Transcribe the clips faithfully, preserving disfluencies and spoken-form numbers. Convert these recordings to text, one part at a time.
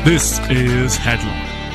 This is Headlock.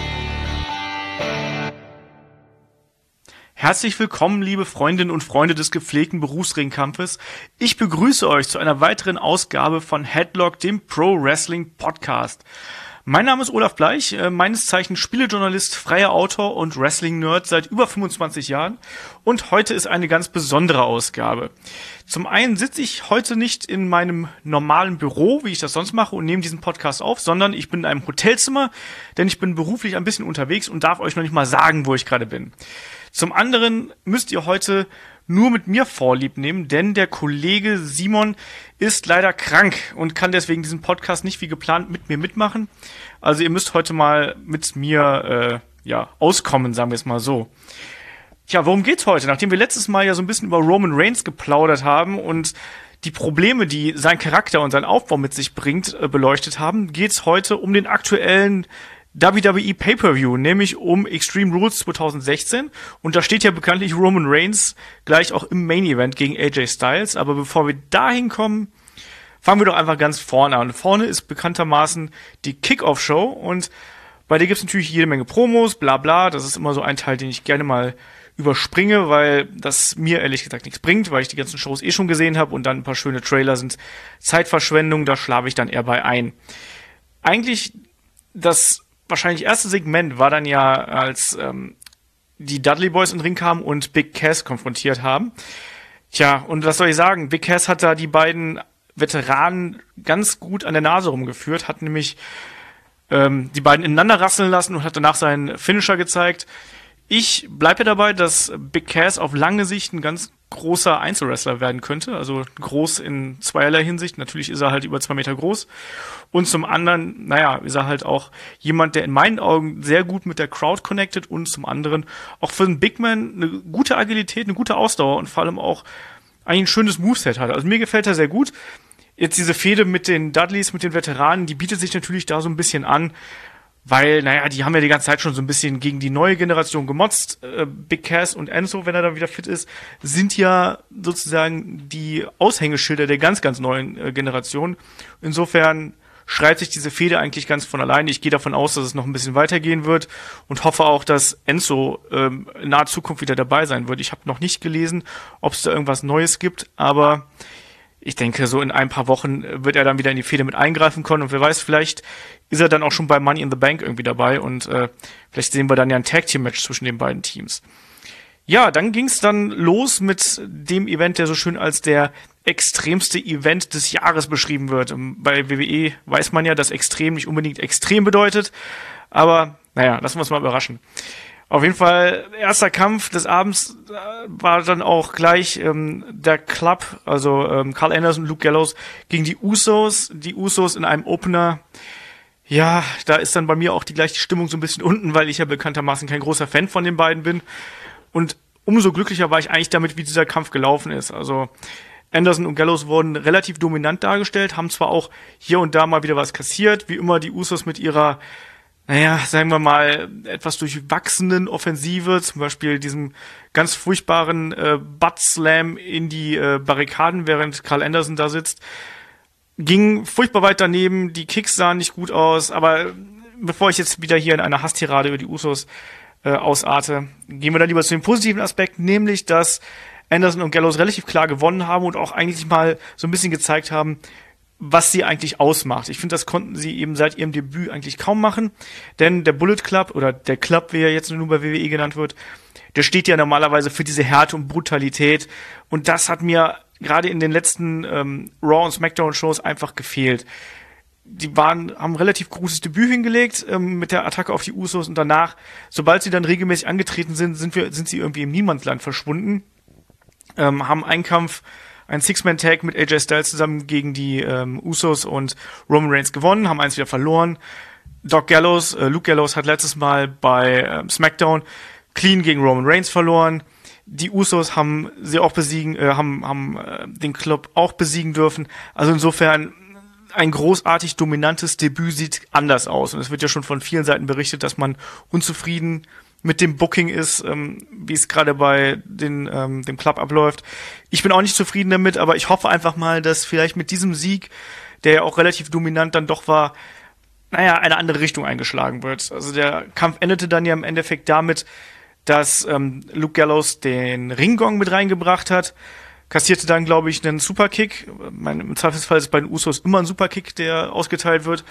Herzlich willkommen, liebe Freundinnen und Freunde des gepflegten Berufsringkampfes. Ich begrüße euch zu einer weiteren Ausgabe von Headlock, dem Pro Wrestling Podcast. Mein Name ist Olaf Bleich, äh, meines Zeichens Spielejournalist, freier Autor und Wrestling-Nerd seit über fünfundzwanzig Jahren. Und heute ist eine ganz besondere Ausgabe. Zum einen sitze ich heute nicht in meinem normalen Büro, wie ich das sonst mache, und nehme diesen Podcast auf, sondern ich bin in einem Hotelzimmer, denn ich bin beruflich ein bisschen unterwegs und darf euch noch nicht mal sagen, wo ich gerade bin. Zum anderen müsst ihr heute nur mit mir Vorlieb nehmen, denn der Kollege Simon ist leider krank und kann deswegen diesen Podcast nicht wie geplant mit mir mitmachen. Also ihr müsst heute mal mit mir äh, ja auskommen, sagen wir es mal so. Tja, worum geht's heute? Nachdem wir letztes Mal ja so ein bisschen über Roman Reigns geplaudert haben und die Probleme, die sein Charakter und sein Aufbau mit sich bringt, äh, beleuchtet haben, geht's heute um den aktuellen W W E Pay-Per-View, nämlich um Extreme Rules zwanzig sechzehn. Und da steht ja bekanntlich Roman Reigns gleich auch im Main-Event gegen A J Styles. Aber bevor wir dahin kommen, fangen wir doch einfach ganz vorne an. Vorne ist bekanntermaßen die Kick-Off-Show und bei der gibt's natürlich jede Menge Promos, bla bla. Das ist immer so ein Teil, den ich gerne mal überspringe, weil das mir ehrlich gesagt nichts bringt, weil ich die ganzen Shows eh schon gesehen habe und dann ein paar schöne Trailer sind Zeitverschwendung, da schlafe ich dann eher bei ein. Eigentlich das wahrscheinlich erste Segment war dann ja, als ähm, die Dudley Boys in den Ring kamen und Big Cass konfrontiert haben. Tja, und was soll ich sagen? Big Cass hat da die beiden Veteranen ganz gut an der Nase rumgeführt, hat nämlich ähm, die beiden ineinander rasseln lassen und hat danach seinen Finisher gezeigt. Ich bleibe ja dabei, dass Big Cass auf lange Sicht ein ganz großer Einzelwrestler werden könnte, also groß in zweierlei Hinsicht. Natürlich ist er halt über zwei Meter groß und zum anderen, naja, ist er halt auch jemand, der in meinen Augen sehr gut mit der Crowd connected und zum anderen auch für einen Big Man eine gute Agilität, eine gute Ausdauer und vor allem auch eigentlich ein schönes Moveset hat. Also mir gefällt er sehr gut. Jetzt diese Fehde mit den Dudleys, mit den Veteranen, die bietet sich natürlich da so ein bisschen an, weil, naja, die haben ja die ganze Zeit schon so ein bisschen gegen die neue Generation gemotzt. Äh, Big Cass und Enzo, wenn er dann wieder fit ist, sind ja sozusagen die Aushängeschilder der ganz, ganz neuen äh, Generation. Insofern schreibt sich diese Fehde eigentlich ganz von alleine. Ich gehe davon aus, dass es noch ein bisschen weitergehen wird und hoffe auch, dass Enzo ähm, in naher Zukunft wieder dabei sein wird. Ich habe noch nicht gelesen, ob es da irgendwas Neues gibt, aber ich denke, so in ein paar Wochen wird er dann wieder in die Fehde mit eingreifen können und wer weiß, vielleicht ist er dann auch schon bei Money in the Bank irgendwie dabei und äh, vielleicht sehen wir dann ja ein Tag-Team-Match zwischen den beiden Teams. Ja, dann ging's dann los mit dem Event, der so schön als der extremste Event des Jahres beschrieben wird. Bei W W E weiß man ja, dass extrem nicht unbedingt extrem bedeutet, aber naja, lassen wir uns mal überraschen. Auf jeden Fall, erster Kampf des Abends äh, war dann auch gleich ähm, der Club, also ähm, Carl Anderson und Luke Gallows gegen die Usos. Die Usos in einem Opener. Ja, da ist dann bei mir auch die gleiche Stimmung so ein bisschen unten, weil ich ja bekanntermaßen kein großer Fan von den beiden bin. Und umso glücklicher war ich eigentlich damit, wie dieser Kampf gelaufen ist. Also Anderson und Gallows wurden relativ dominant dargestellt, haben zwar auch hier und da mal wieder was kassiert, wie immer die Usos mit ihrer, naja, sagen wir mal, etwas durchwachsenen Offensive, zum Beispiel diesem ganz furchtbaren äh, Butt-Slam in die äh, Barrikaden, während Carl Anderson da sitzt. Ging furchtbar weit daneben, die Kicks sahen nicht gut aus, aber bevor ich jetzt wieder hier in einer Hasstirade über die Usos äh, ausarte, gehen wir dann lieber zu dem positiven Aspekt, nämlich, dass Anderson und Gallows relativ klar gewonnen haben und auch eigentlich mal so ein bisschen gezeigt haben, was sie eigentlich ausmacht. Ich finde, das konnten sie eben seit ihrem Debüt eigentlich kaum machen, denn der Bullet Club oder der Club, wie er jetzt nur bei W W E genannt wird, der steht ja normalerweise für diese Härte und Brutalität und das hat mir gerade in den letzten ähm, Raw und Smackdown Shows einfach gefehlt. Die waren, haben ein relativ großes Debüt hingelegt ähm, mit der Attacke auf die Usos und danach, sobald sie dann regelmäßig angetreten sind, sind wir, sind sie irgendwie im Niemandsland verschwunden, ähm, haben einen Kampf, ein Six-Man-Tag mit A J Styles zusammen gegen die ähm, Usos und Roman Reigns gewonnen, haben eins wieder verloren. Doc Gallows, äh, Luke Gallows hat letztes Mal bei ähm, Smackdown clean gegen Roman Reigns verloren. Die Usos haben sie auch besiegen, äh, haben, haben äh, den Club auch besiegen dürfen. Also insofern ein großartig dominantes Debüt sieht anders aus. Und es wird ja schon von vielen Seiten berichtet, dass man unzufrieden mit dem Booking ist, ähm, wie es gerade bei den, ähm, dem Club abläuft. Ich bin auch nicht zufrieden damit, aber ich hoffe einfach mal, dass vielleicht mit diesem Sieg, der ja auch relativ dominant dann doch war, naja, eine andere Richtung eingeschlagen wird. Also der Kampf endete dann ja im Endeffekt damit, dass ähm, Luke Gallows den Ringgong mit reingebracht hat, kassierte dann, glaube ich, einen Superkick. Mein, im Zweifelsfall ist es bei den Usos immer ein Superkick, der ausgeteilt wird.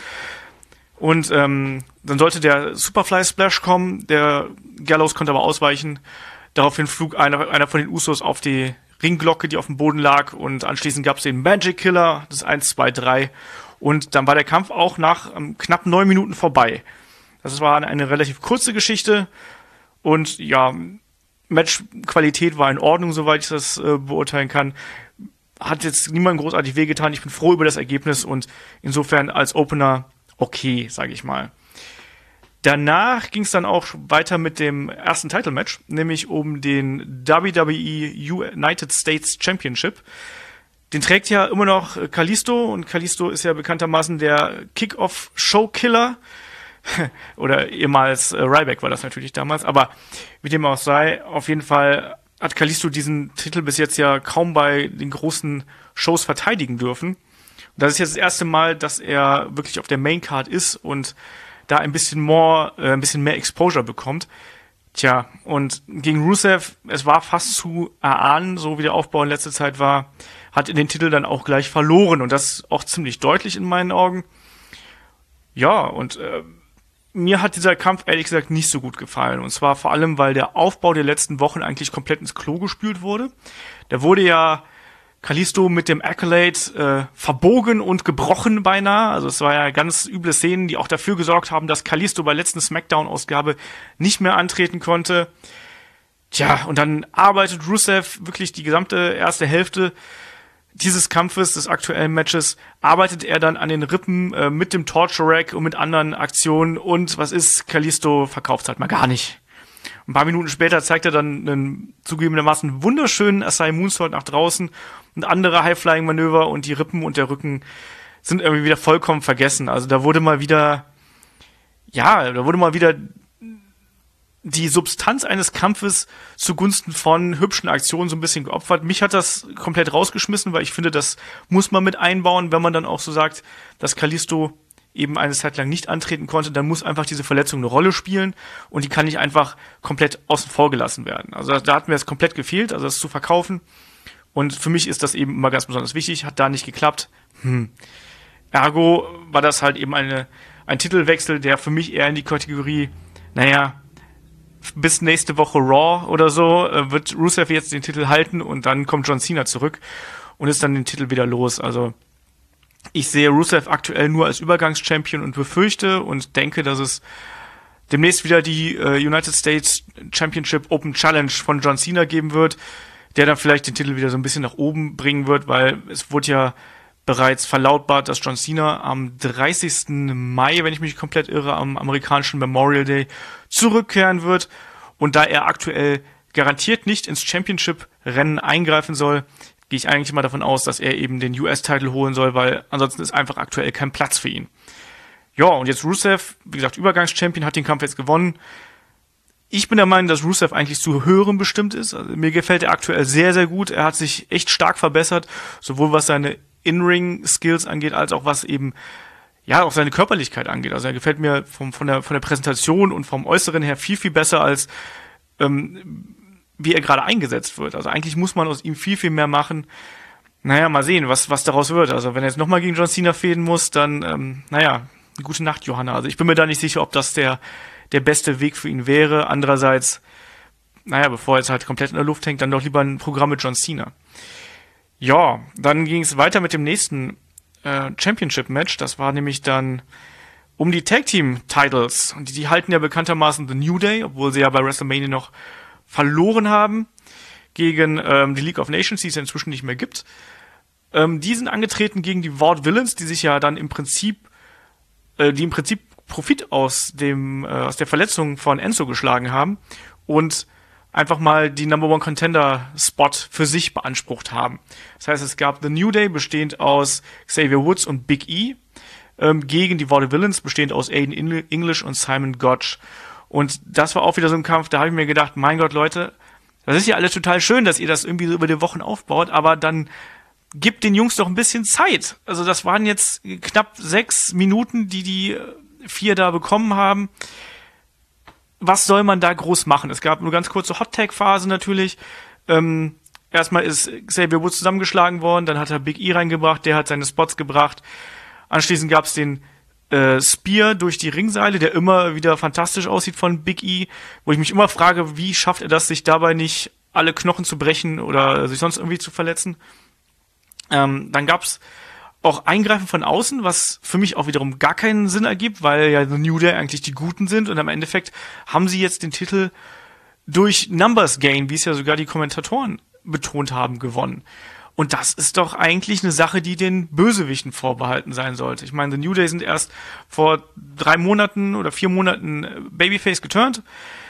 Und ähm, dann sollte der Superfly Splash kommen. Der Gallows konnte aber ausweichen. Daraufhin flog einer, einer von den Usos auf die Ringglocke, die auf dem Boden lag. Und anschließend gab es den Magic Killer, das eins, zwei, drei. Und dann war der Kampf auch nach ähm, knapp neun Minuten vorbei. Das war eine, eine relativ kurze Geschichte. Und ja, Matchqualität war in Ordnung, soweit ich das äh, beurteilen kann. Hat jetzt niemand großartig wehgetan. Ich bin froh über das Ergebnis und insofern als Opener okay, sage ich mal. Danach ging es dann auch weiter mit dem ersten Title-Match, nämlich um den W W E United States Championship. Den trägt ja immer noch Kalisto und Kalisto ist ja bekanntermaßen der Kick-Off-Show-Killer. Oder ehemals äh, Ryback war das natürlich damals, aber wie dem auch sei, auf jeden Fall hat Kalisto diesen Titel bis jetzt ja kaum bei den großen Shows verteidigen dürfen. Und das ist jetzt das erste Mal, dass er wirklich auf der Maincard ist und da ein bisschen more, äh, ein bisschen mehr Exposure bekommt. Tja, und gegen Rusev, es war fast zu erahnen, so wie der Aufbau in letzter Zeit war, hat in den Titel dann auch gleich verloren und das auch ziemlich deutlich in meinen Augen. Ja, und äh, mir hat dieser Kampf ehrlich gesagt nicht so gut gefallen. Und zwar vor allem, weil der Aufbau der letzten Wochen eigentlich komplett ins Klo gespült wurde. Da wurde ja Kalisto mit dem Accolade äh, verbogen und gebrochen beinahe. Also es war ja ganz üble Szenen, die auch dafür gesorgt haben, dass Kalisto bei letzten Smackdown-Ausgabe nicht mehr antreten konnte. Tja, und dann arbeitet Rusev wirklich die gesamte erste Hälfte dieses Kampfes, des aktuellen Matches, arbeitet er dann an den Rippen äh, mit dem Torture Rack und mit anderen Aktionen und was ist, Kalisto verkauft halt mal gar nicht. Ein paar Minuten später zeigt er dann einen zugegebenermaßen wunderschönen Asai Moonsault nach draußen und andere High-Flying-Manöver und die Rippen und der Rücken sind irgendwie wieder vollkommen vergessen. Also da wurde mal wieder, ja, da wurde mal wieder die Substanz eines Kampfes zugunsten von hübschen Aktionen so ein bisschen geopfert. Mich hat das komplett rausgeschmissen, weil ich finde, das muss man mit einbauen, wenn man dann auch so sagt, dass Kalisto eben eine Zeit lang nicht antreten konnte, dann muss einfach diese Verletzung eine Rolle spielen und die kann nicht einfach komplett außen vor gelassen werden. Also da hat mir es komplett gefehlt, also das zu verkaufen. Und für mich ist das eben immer ganz besonders wichtig, hat da nicht geklappt. Hm. Ergo war das halt eben eine ein Titelwechsel, der für mich eher in die Kategorie, naja, bis nächste Woche Raw oder so äh, wird Rusev jetzt den Titel halten und dann kommt John Cena zurück und ist dann den Titel wieder los. Also ich sehe Rusev aktuell nur als Übergangschampion und befürchte und denke, dass es demnächst wieder die äh, United States Championship Open Challenge von John Cena geben wird, der dann vielleicht den Titel wieder so ein bisschen nach oben bringen wird, weil es wurde ja bereits verlautbart, dass John Cena am dreißigsten Mai, wenn ich mich komplett irre, am amerikanischen Memorial Day zurückkehren wird. Und da er aktuell garantiert nicht ins Championship-Rennen eingreifen soll, gehe ich eigentlich mal davon aus, dass er eben den U S-Titel holen soll, weil ansonsten ist einfach aktuell kein Platz für ihn. Ja, und jetzt Rusev, wie gesagt, Übergangschampion, hat den Kampf jetzt gewonnen. Ich bin der Meinung, dass Rusev eigentlich zu höherem bestimmt ist. Also mir gefällt er aktuell sehr, sehr gut. Er hat sich echt stark verbessert, sowohl was seine In-Ring-Skills angeht, als auch was eben, ja, auch seine Körperlichkeit angeht. Also er gefällt mir vom, von der, von der Präsentation und vom Äußeren her viel, viel besser als, ähm, wie er gerade eingesetzt wird. Also eigentlich muss man aus ihm viel, viel mehr machen. Naja, mal sehen, was, was daraus wird. Also wenn er jetzt nochmal gegen John Cena fäden muss, dann, ähm, naja, gute Nacht, Johanna. Also ich bin mir da nicht sicher, ob das der, der beste Weg für ihn wäre. Andererseits, naja, bevor er jetzt halt komplett in der Luft hängt, dann doch lieber ein Programm mit John Cena. Ja, dann ging es weiter mit dem nächsten äh, Championship-Match. Das war nämlich dann um die Tag-Team-Titles. Und die, die halten ja bekanntermaßen The New Day, obwohl sie ja bei WrestleMania noch verloren haben gegen ähm, die League of Nations, die es ja inzwischen nicht mehr gibt. Ähm, die sind angetreten gegen die Vaudevillains, die sich ja dann im Prinzip, äh, die im Prinzip Profit aus dem äh, aus der Verletzung von Enzo geschlagen haben und einfach mal die Number One Contender Spot für sich beansprucht haben. Das heißt, es gab The New Day, bestehend aus Xavier Woods und Big E, ähm, gegen die Vaudevillains, bestehend aus Aiden English und Simon Gotch. Und das war auch wieder so ein Kampf, da habe ich mir gedacht, mein Gott, Leute, das ist ja alles total schön, dass ihr das irgendwie so über die Wochen aufbaut, aber dann gibt den Jungs doch ein bisschen Zeit. Also das waren jetzt knapp sechs Minuten, die die vier da bekommen haben. Was soll man da groß machen? Es gab nur ganz kurze Hot-Tag-Phase natürlich. Ähm, erstmal ist Xavier Woods zusammengeschlagen worden, dann hat er Big E reingebracht, der hat seine Spots gebracht. Anschließend gab es den äh, Spear durch die Ringseile, der immer wieder fantastisch aussieht von Big E, wo ich mich immer frage, wie schafft er das, sich dabei nicht alle Knochen zu brechen oder sich sonst irgendwie zu verletzen. Ähm, dann gab's auch Eingreifen von außen, was für mich auch wiederum gar keinen Sinn ergibt, weil ja The New Day eigentlich die Guten sind und am Endeffekt haben sie jetzt den Titel durch Numbers Gain, wie es ja sogar die Kommentatoren betont haben, gewonnen. Und das ist doch eigentlich eine Sache, die den Bösewichten vorbehalten sein sollte. Ich meine, The New Day sind erst vor drei Monaten oder vier Monaten Babyface geturnt.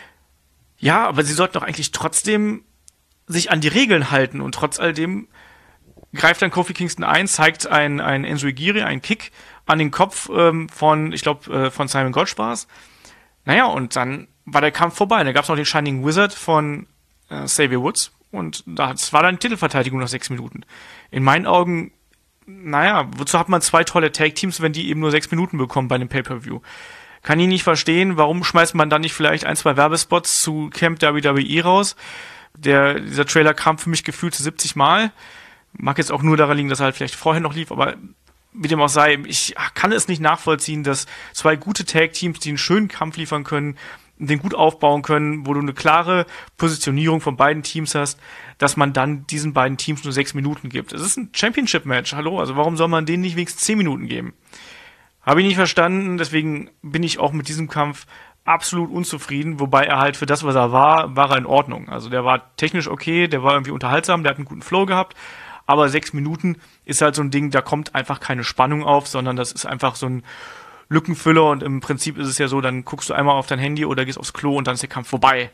Ja, aber sie sollten doch eigentlich trotzdem sich an die Regeln halten und trotz all dem greift dann Kofi Kingston ein, zeigt ein, ein Enziguri, einen Kick an den Kopf ähm, von, ich glaube, äh, von Simon Gotch war's. Naja, und dann war der Kampf vorbei. Da gab's noch den Shining Wizard von äh, Xavier Woods und das war dann Titelverteidigung nach sechs Minuten. In meinen Augen, naja, wozu hat man zwei tolle Tag-Teams, wenn die eben nur sechs Minuten bekommen bei einem Pay-Per-View? Kann ich nicht verstehen, warum schmeißt man dann nicht vielleicht ein, zwei Werbespots zu Camp W W E raus? Der, dieser Trailer kam für mich gefühlt zu siebzig Mal. Mag jetzt auch nur daran liegen, dass er halt vielleicht vorher noch lief, aber wie dem auch sei, ich kann es nicht nachvollziehen, dass zwei gute Tag-Teams, die einen schönen Kampf liefern können, den gut aufbauen können, wo du eine klare Positionierung von beiden Teams hast, dass man dann diesen beiden Teams nur sechs Minuten gibt. Es ist ein Championship-Match, hallo, also warum soll man denen nicht wenigstens zehn Minuten geben? Habe ich nicht verstanden, deswegen bin ich auch mit diesem Kampf absolut unzufrieden, wobei er halt für das, was er war, war er in Ordnung. Also der war technisch okay, der war irgendwie unterhaltsam, der hat einen guten Flow gehabt, aber sechs Minuten ist halt so ein Ding, da kommt einfach keine Spannung auf, sondern das ist einfach so ein Lückenfüller und im Prinzip ist es ja so, dann guckst du einmal auf dein Handy oder gehst aufs Klo und dann ist der Kampf vorbei.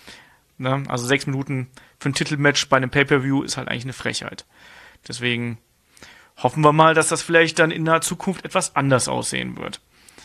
Ne? Also sechs Minuten für ein Titelmatch bei einem Pay-Per-View ist halt eigentlich eine Frechheit. Deswegen hoffen wir mal, dass das vielleicht dann in der Zukunft etwas anders aussehen wird.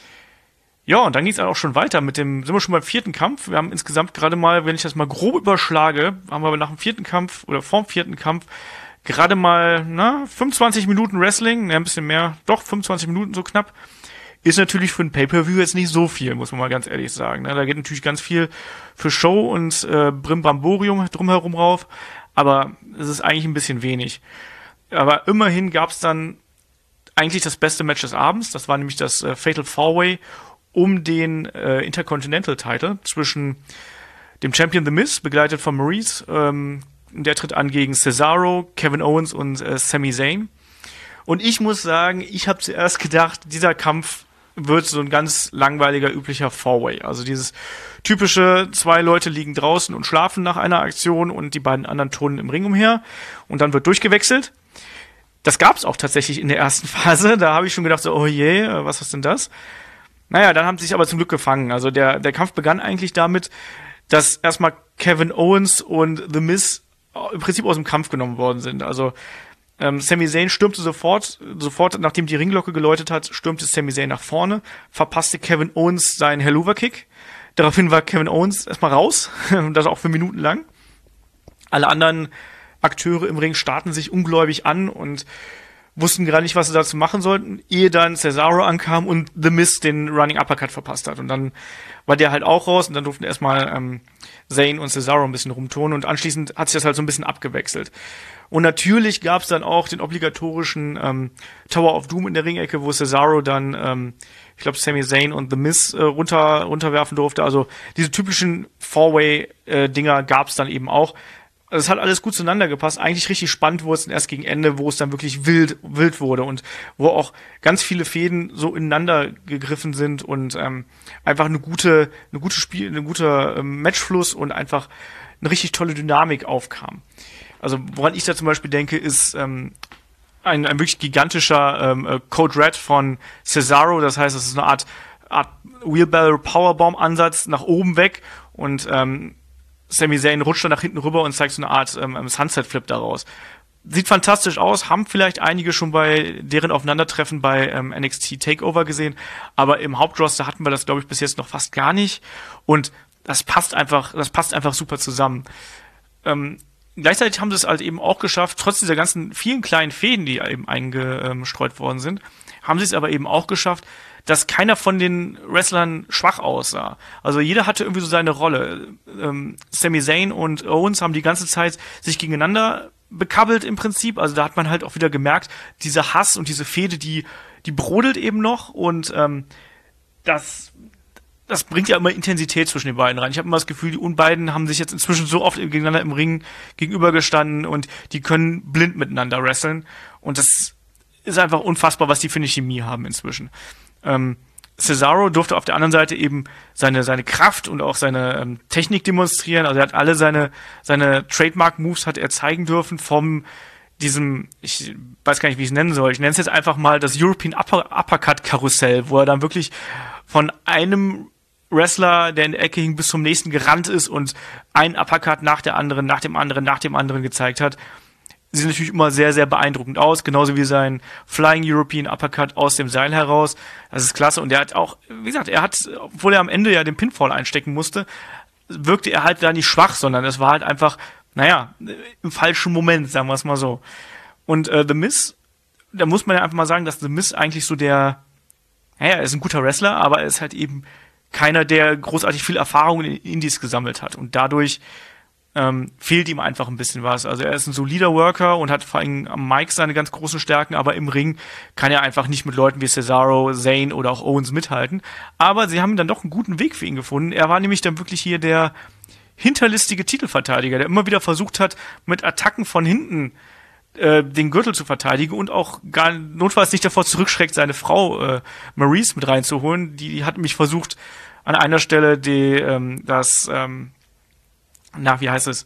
Ja, und dann ging es dann auch schon weiter mit dem, sind wir schon beim vierten Kampf. Wir haben insgesamt gerade mal, wenn ich das mal grob überschlage, haben wir nach dem vierten Kampf oder vorm vierten Kampf gerade mal, na, fünfundzwanzig Minuten Wrestling, ja, ein bisschen mehr, doch, fünfundzwanzig Minuten so knapp. Ist natürlich für ein Pay-Per-View jetzt nicht so viel, muss man mal ganz ehrlich sagen. Da geht natürlich ganz viel für Show und äh, Brimborium drumherum rauf, aber es ist eigentlich ein bisschen wenig. Aber immerhin gab es dann eigentlich das beste Match des Abends, das war nämlich das äh, Fatal Four-Way um den äh, Intercontinental-Title zwischen dem Champion The Miz, begleitet von Maurice, ähm, der tritt an gegen Cesaro, Kevin Owens und äh, Sami Zayn. Und ich muss sagen, ich habe zuerst gedacht, dieser Kampf wird so ein ganz langweiliger, üblicher Four-Way. Also dieses typische, zwei Leute liegen draußen und schlafen nach einer Aktion und die beiden anderen turnen im Ring umher und dann wird durchgewechselt. Das gab's auch tatsächlich in der ersten Phase. Da habe ich schon gedacht, so, oh je, was ist denn das? Naja, dann haben sie sich aber zum Glück gefangen. Also der, der Kampf begann eigentlich damit, dass erstmal Kevin Owens und The Miz im Prinzip aus dem Kampf genommen worden sind. Also ähm, Sami Zayn stürmte sofort, sofort, nachdem die Ringglocke geläutet hat, stürmte Sami Zayn nach vorne, verpasste Kevin Owens seinen Helluva-Kick. Daraufhin war Kevin Owens erstmal raus, und das auch für Minuten lang. Alle anderen Akteure im Ring starrten sich ungläubig an und wussten gerade nicht, was sie dazu machen sollten, ehe dann Cesaro ankam und The Miz den Running Uppercut verpasst hat. Und dann war der halt auch raus und dann durften erstmal ähm, Zayn und Cesaro ein bisschen rumturnen und anschließend hat sich das halt so ein bisschen abgewechselt. Und natürlich gab es dann auch den obligatorischen ähm, Tower of Doom in der Ringecke, wo Cesaro dann, ähm, ich glaube, Sami Zayn und The Miz äh, runter runterwerfen durfte. Also diese typischen Four-Way-Dinger äh, gab es dann eben auch. Also es hat alles gut zueinander gepasst. Eigentlich richtig spannend wurde es dann erst gegen Ende, wo es dann wirklich wild wild wurde und wo auch ganz viele Fäden so ineinander gegriffen sind und ähm, einfach eine gute eine gute Spiel, eine gute ähm, Matchfluss und einfach eine richtig tolle Dynamik aufkam. Also woran ich da zum Beispiel denke, ist ähm, ein, ein wirklich gigantischer ähm, Code Red von Cesaro. Das heißt, es ist eine Art Art Wheelbarrow Powerbomb Ansatz nach oben weg und ähm, Sami Zayn rutscht dann nach hinten rüber und zeigt so eine Art ähm, Sunset-Flip daraus. Sieht fantastisch aus, haben vielleicht einige schon bei deren Aufeinandertreffen bei ähm, N X T Takeover gesehen, aber im Hauptroster hatten wir das, glaube ich, bis jetzt noch fast gar nicht und das passt einfach, das passt einfach super zusammen. Ähm, gleichzeitig haben sie es halt eben auch geschafft, trotz dieser ganzen vielen kleinen Fäden, die eben eingestreut worden sind, haben sie es aber eben auch geschafft, dass keiner von den Wrestlern schwach aussah. Also jeder hatte irgendwie so seine Rolle. Ähm, Sami Zayn und Owens haben die ganze Zeit sich gegeneinander bekabbelt im Prinzip. Also da hat man halt auch wieder gemerkt, dieser Hass und diese Fehde, die die brodelt eben noch und ähm, das das bringt ja immer Intensität zwischen den beiden rein. Ich habe immer das Gefühl, die beiden haben sich jetzt inzwischen so oft gegeneinander im Ring gegenübergestanden und die können blind miteinander wresteln und das ist einfach unfassbar, was die für eine Chemie haben inzwischen. Ähm, Cesaro durfte auf der anderen Seite eben seine seine Kraft und auch seine ähm, Technik demonstrieren. Also er hat alle seine seine Trademark-Moves hat er zeigen dürfen vom diesem, ich weiß gar nicht, wie ich es nennen soll. Ich nenne es jetzt einfach mal das European Upper, Uppercut-Karussell, wo er dann wirklich von einem Wrestler, der in der Ecke hing, bis zum nächsten gerannt ist und einen Uppercut nach der anderen, nach dem anderen, nach dem anderen gezeigt hat. Sie sehen natürlich immer sehr, sehr beeindruckend aus, genauso wie sein Flying European Uppercut aus dem Seil heraus. Das ist klasse. Und er hat auch, wie gesagt, er hat, obwohl er am Ende ja den Pinfall einstecken musste, wirkte er halt da nicht schwach, sondern es war halt einfach, naja, im falschen Moment, sagen wir es mal so. Und äh, The Miz, da muss man ja einfach mal sagen, dass The Miz eigentlich so der, naja, er ist ein guter Wrestler, aber er ist halt eben keiner, der großartig viel Erfahrung in Indies gesammelt hat. Und dadurch ähm, fehlt ihm einfach ein bisschen was. Also er ist ein solider Worker und hat vor allem am Mic seine ganz großen Stärken, aber im Ring kann er einfach nicht mit Leuten wie Cesaro, Zayn oder auch Owens mithalten. Aber sie haben dann doch einen guten Weg für ihn gefunden. Er war nämlich dann wirklich hier der hinterlistige Titelverteidiger, der immer wieder versucht hat, mit Attacken von hinten äh, den Gürtel zu verteidigen und auch gar notfalls nicht davor zurückschreckt, seine Frau äh, Maryse mit reinzuholen. Die, die hat nämlich versucht, an einer Stelle die, ähm, das, ähm, na, wie heißt es,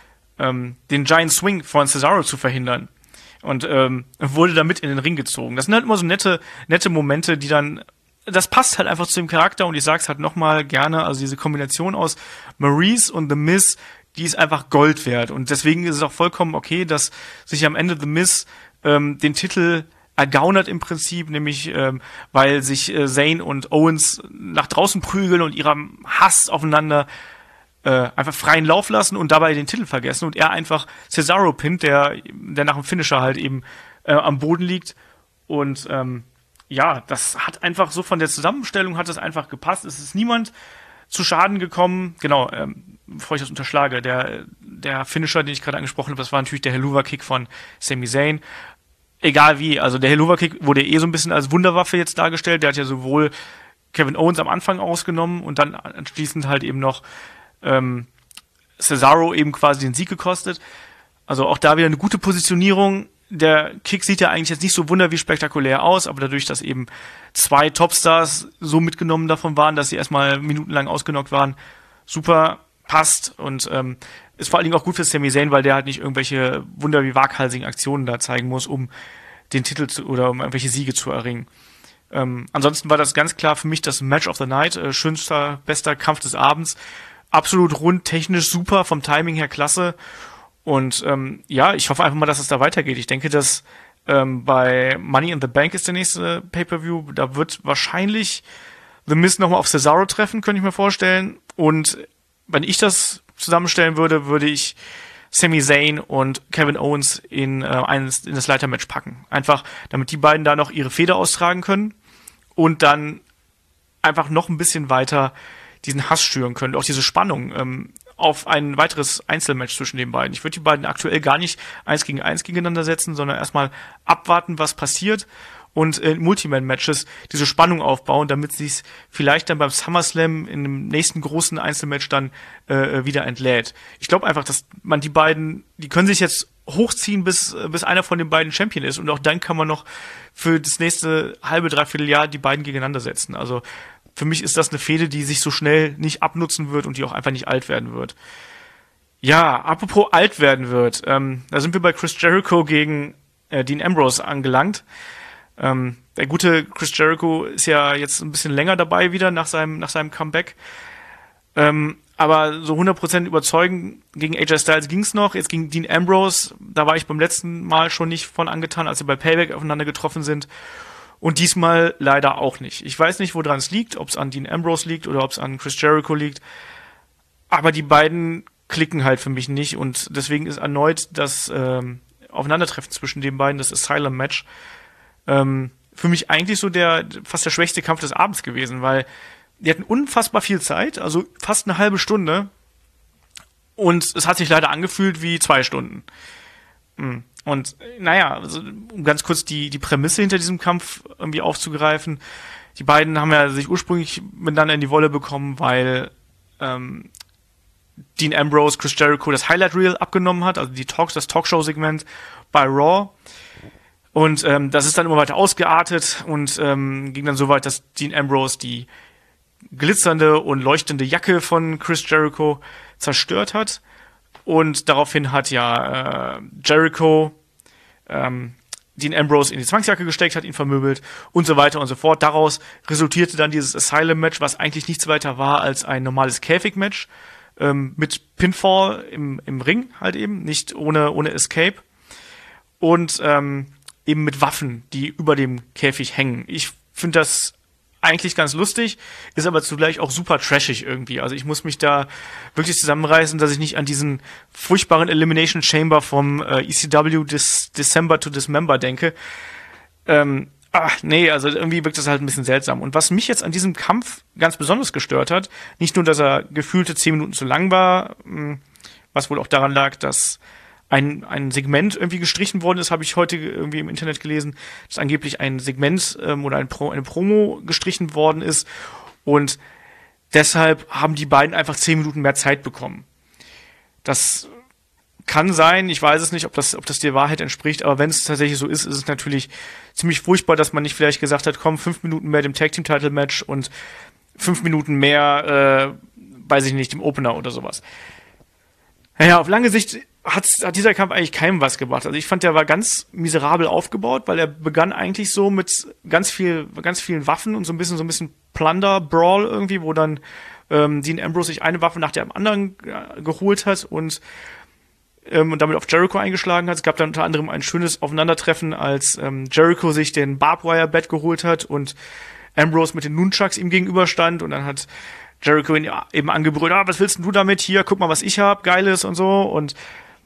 ähm, den Giant Swing von Cesaro zu verhindern. Und ähm, wurde damit in den Ring gezogen. Das sind halt immer so nette, nette Momente, die dann, das passt halt einfach zu dem Charakter und ich sag's halt nochmal gerne, also diese Kombination aus Maryse und The Miz, die ist einfach Gold wert und deswegen ist es auch vollkommen okay, dass sich am Ende The Miz ähm, den Titel ergaunert im Prinzip, nämlich ähm, weil sich äh, Zayn und Owens nach draußen prügeln und ihrem Hass aufeinander äh, einfach freien Lauf lassen und dabei den Titel vergessen und er einfach Cesaro pinnt, der der nach dem Finisher halt eben äh, am Boden liegt und ähm, ja, das hat einfach so von der Zusammenstellung hat das einfach gepasst. Es ist niemand zu Schaden gekommen. Genau, ähm, bevor ich das unterschlage, der der Finisher, den ich gerade angesprochen habe, das war natürlich der Helluva-Kick von Sami Zayn. Egal wie, also der Helluva-Kick wurde eh so ein bisschen als Wunderwaffe jetzt dargestellt. Der hat ja sowohl Kevin Owens am Anfang ausgenommen und dann anschließend halt eben noch ähm, Cesaro eben quasi den Sieg gekostet. Also auch da wieder eine gute Positionierung. Der Kick sieht ja eigentlich jetzt nicht so wunder wie spektakulär aus, aber dadurch, dass eben zwei Topstars so mitgenommen davon waren, dass sie erstmal minutenlang ausgenockt waren, super, passt und ähm, ist vor allen Dingen auch gut für Sami Zayn, weil der halt nicht irgendwelche wunder wie waghalsigen Aktionen da zeigen muss, um den Titel zu, oder um irgendwelche Siege zu erringen. Ähm, ansonsten war das ganz klar für mich das Match of the Night, äh, schönster, bester Kampf des Abends, absolut rund, technisch super, vom Timing her klasse. Und ähm, ja, ich hoffe einfach mal, dass es da weitergeht. Ich denke, dass ähm, bei Money in the Bank ist der nächste Pay-Per-View. Da wird wahrscheinlich The Miz nochmal auf Cesaro treffen, könnte ich mir vorstellen. Und wenn ich das zusammenstellen würde, würde ich Sami Zayn und Kevin Owens in, äh, eines, in das Leitermatch packen. Einfach, damit die beiden da noch ihre Feder austragen können und dann einfach noch ein bisschen weiter diesen Hass schüren können. Auch diese Spannung. Ähm, auf ein weiteres Einzelmatch zwischen den beiden. Ich würde die beiden aktuell gar nicht eins gegen eins gegeneinander setzen, sondern erstmal abwarten, was passiert und in Multiman-Matches diese Spannung aufbauen, damit sie es vielleicht dann beim SummerSlam in dem nächsten großen Einzelmatch dann äh, wieder entlädt. Ich glaube einfach, dass man die beiden, die können sich jetzt hochziehen, bis bis einer von den beiden Champion ist und auch dann kann man noch für das nächste halbe, dreiviertel Jahr die beiden gegeneinander setzen. Also für mich ist das eine Fehde, die sich so schnell nicht abnutzen wird und die auch einfach nicht alt werden wird. Ja, apropos alt werden wird, ähm, da sind wir bei Chris Jericho gegen äh, Dean Ambrose angelangt. Ähm, der gute Chris Jericho ist ja jetzt ein bisschen länger dabei wieder nach seinem nach seinem Comeback. Ähm, aber so hundert Prozent überzeugen gegen A J Styles ging's noch. Jetzt gegen Dean Ambrose, da war ich beim letzten Mal schon nicht von angetan, als sie bei Payback aufeinander getroffen sind. Und diesmal leider auch nicht. Ich weiß nicht, woran es liegt, ob es an Dean Ambrose liegt oder ob es an Chris Jericho liegt. Aber die beiden klicken halt für mich nicht und deswegen ist erneut das ähm, Aufeinandertreffen zwischen den beiden, das Asylum-Match, ähm, für mich eigentlich so der fast der schwächste Kampf des Abends gewesen, weil die hatten unfassbar viel Zeit, also fast eine halbe Stunde und es hat sich leider angefühlt wie zwei Stunden. Und naja, also, um ganz kurz die, die Prämisse hinter diesem Kampf irgendwie aufzugreifen, die beiden haben ja sich ursprünglich miteinander in die Wolle bekommen, weil ähm, Dean Ambrose Chris Jericho das Highlight Reel abgenommen hat, also die Talks, das Talkshow-Segment bei Raw. Und ähm, das ist dann immer weiter ausgeartet und ähm, ging dann so weit, dass Dean Ambrose die glitzernde und leuchtende Jacke von Chris Jericho zerstört hat. Und daraufhin hat ja äh, Jericho ähm, Dean Ambrose in die Zwangsjacke gesteckt, hat ihn vermöbelt und so weiter und so fort. Daraus resultierte dann dieses Asylum-Match, was eigentlich nichts weiter war als ein normales Käfig-Match ähm, mit Pinfall im, im Ring halt eben, nicht ohne, ohne Escape. Und ähm, eben mit Waffen, die über dem Käfig hängen. Ich finde das eigentlich ganz lustig, ist aber zugleich auch super trashig irgendwie. Also ich muss mich da wirklich zusammenreißen, dass ich nicht an diesen furchtbaren Elimination Chamber vom äh, E C W Dis- December to Dismember denke. Ähm, ach, nee, also irgendwie wirkt das halt ein bisschen seltsam. Und was mich jetzt an diesem Kampf ganz besonders gestört hat, nicht nur, dass er gefühlte zehn Minuten zu lang war, mh, was wohl auch daran lag, dass ein, ein Segment irgendwie gestrichen worden ist, habe ich heute irgendwie im Internet gelesen, dass angeblich ein Segment ähm, oder ein Pro, eine Promo gestrichen worden ist und deshalb haben die beiden einfach zehn Minuten mehr Zeit bekommen. Das kann sein, ich weiß es nicht, ob das, ob das der Wahrheit entspricht, aber wenn es tatsächlich so ist, ist es natürlich ziemlich furchtbar, dass man nicht vielleicht gesagt hat, komm, fünf Minuten mehr dem Tag-Team-Title-Match und fünf Minuten mehr, äh, weiß ich nicht, dem Opener oder sowas. Naja, auf lange Sicht hat, hat dieser Kampf eigentlich keinem was gebracht. Also ich fand, der war ganz miserabel aufgebaut, weil er begann eigentlich so mit ganz viel, ganz vielen Waffen und so ein bisschen, so ein bisschen Plunder-Brawl irgendwie, wo dann ähm, Dean Ambrose sich eine Waffe nach der anderen äh, geholt hat und ähm, und damit auf Jericho eingeschlagen hat. Es gab dann unter anderem ein schönes Aufeinandertreffen, als ähm, Jericho sich den Barbed-Wire-Bat geholt hat und Ambrose mit den Nunchucks ihm gegenüberstand und dann hat Jericho ihn eben angebrüllt, ah, was willst denn du damit? Hier, guck mal, was ich hab, Geiles und so. Und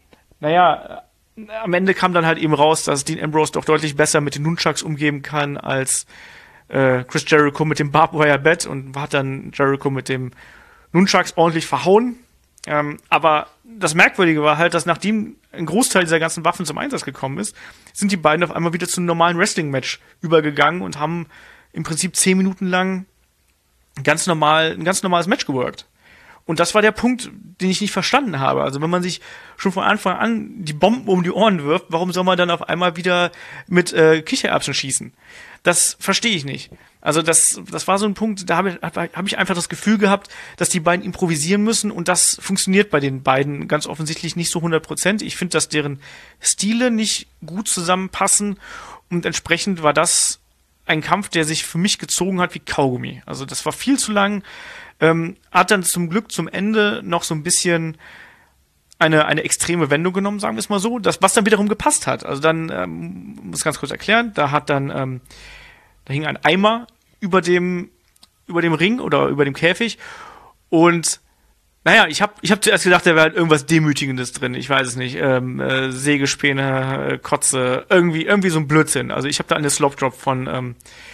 naja, am Ende kam dann halt eben raus, dass Dean Ambrose doch deutlich besser mit den Nunchucks umgehen kann als äh, Chris Jericho mit dem Barbed-Wire-Bat und hat dann Jericho mit dem Nunchucks ordentlich verhauen. Ähm, aber das Merkwürdige war halt, dass nachdem ein Großteil dieser ganzen Waffen zum Einsatz gekommen ist, sind die beiden auf einmal wieder zu einem normalen Wrestling-Match übergegangen und haben im Prinzip zehn Minuten lang ganz normal, ein ganz normales Match geworkt. Und das war der Punkt, den ich nicht verstanden habe. Also wenn man sich schon von Anfang an die Bomben um die Ohren wirft, warum soll man dann auf einmal wieder mit äh, Kichererbsen schießen? Das verstehe ich nicht. Also das, das war so ein Punkt, da habe ich, hab ich einfach das Gefühl gehabt, dass die beiden improvisieren müssen und das funktioniert bei den beiden ganz offensichtlich nicht so hundert Prozent. Ich finde, dass deren Stile nicht gut zusammenpassen und entsprechend war das ein Kampf, der sich für mich gezogen hat wie Kaugummi. Also das war viel zu lang. Ähm, hat dann zum Glück zum Ende noch so ein bisschen eine eine extreme Wendung genommen, sagen wir es mal so, das was dann wiederum gepasst hat. Also dann ähm, muss ich ganz kurz erklären, da hat dann ähm, da hing ein Eimer über dem über dem Ring oder über dem Käfig und naja, ich habe ich hab zuerst gedacht, da wäre halt irgendwas Demütigendes drin. Ich weiß es nicht. Ähm, äh, Sägespäne, äh, Kotze, irgendwie irgendwie so ein Blödsinn. Also ich habe da an den Slop Drop von ähm,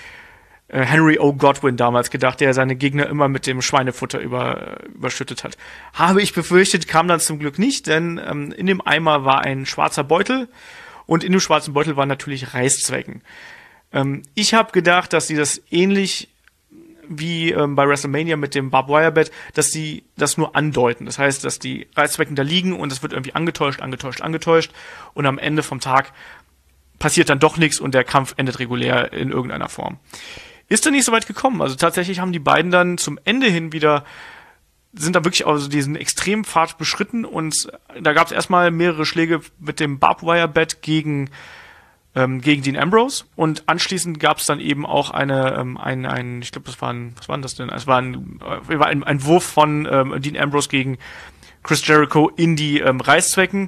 äh, Henry O. Godwin damals gedacht, der seine Gegner immer mit dem Schweinefutter über, äh, überschüttet hat. Habe ich befürchtet, kam dann zum Glück nicht, denn ähm, in dem Eimer war ein schwarzer Beutel und in dem schwarzen Beutel waren natürlich Reißzwecken. Ähm, ich habe gedacht, dass sie das ähnlich wie ähm, bei WrestleMania mit dem Barbed-Wire-Bat, dass die das nur andeuten. Das heißt, dass die Reißzwecken da liegen und es wird irgendwie angetäuscht, angetäuscht, angetäuscht und am Ende vom Tag passiert dann doch nichts und der Kampf endet regulär in irgendeiner Form. Ist dann nicht so weit gekommen. Also tatsächlich haben die beiden dann zum Ende hin wieder, sind da wirklich also diesen Extrempfad beschritten und da gab es erstmal mehrere Schläge mit dem Barbed-Wire-Bat gegen Ähm, gegen Dean Ambrose und anschließend gab es dann eben auch eine, ähm, ein, ein, ich glaube, das war ein, was war denn das denn? Es war ein, äh, war ein, ein Wurf von ähm, Dean Ambrose gegen Chris Jericho in die ähm, Reißzwecken.